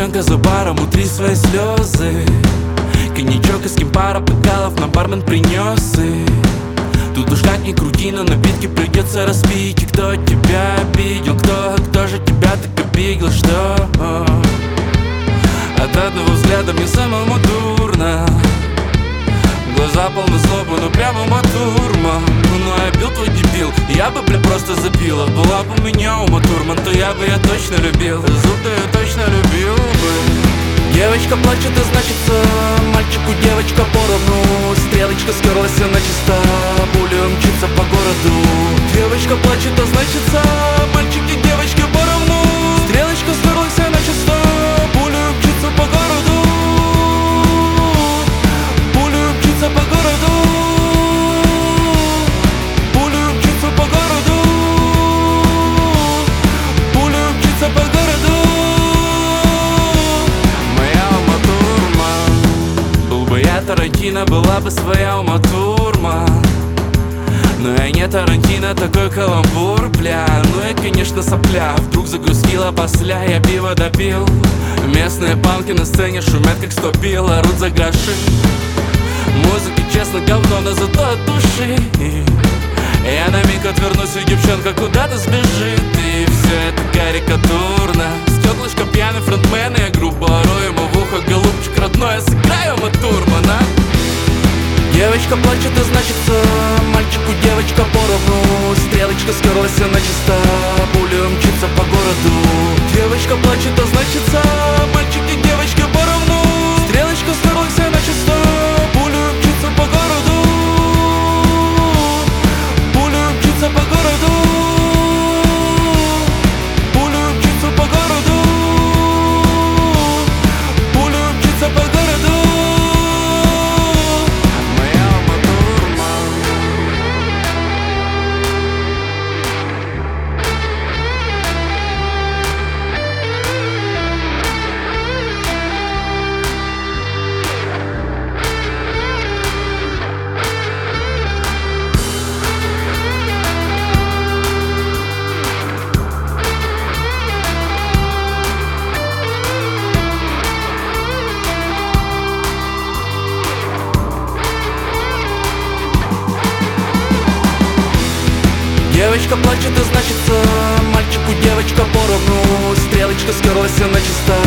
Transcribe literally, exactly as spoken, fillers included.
девчонка за баром, утри свои слезы. Коньячок из кимпара, бокалов нам бармен принес. И тут уж как ни крути, но напитки придется распить. И кто тебя обидел, кто, кто же тебя так обидел, что от одного взгляда мне самому дурно. Глаза полны злобы, ну прямо матурма. Ну я бил твой дебил, я бы, бля, просто забила. Была бы у меня ума турман, то я бы, я точно любил. Зуб-то я точно любил бы. Девочка плачет, и значится мальчику девочка поровну. Стрелочка скерлась, она чиста, пуля мчится по городу. Девочка плачет, а значится мальчики девочки поровну. Стрелочка скерлась, она чиста, пуля мчится по городу. Пуля мчится по городу. Пуля мчится по городу. Пуля мчится по городу. Я Тарантино, была бы своя Ума Турман. Но я не Тарантино, такой каламбур, бля. Ну я, конечно, сопля, вдруг загрузила посля. Я пиво допил. Местные панки на сцене шумят, как сто пил, орут за гроши. Музыка, честно, говно, но зато от души. Я на миг отвернусь, и девчонка куда-то сбежит. И все это карикатурно. Стеклышко пьяный фронтмен, я грубо ору ему в ухо: голубчик родной, я сыграю матурмана. Девочка плачет, и значится мальчику девочка поровну. Стрелочка скерлась, она чиста, пуля мчится по городу. Девочка плачет, а значится мальчики девочки поровну. Стрелочка скерлась, она чиста, пуля мчится по городу. Пуля мчится по городу. Пуля мчится по городу. Пуля мчится по городу. Моя матурма. Девочка плачет, и значится мальчику девочка поровну. Стрелочка скерлась, она чиста,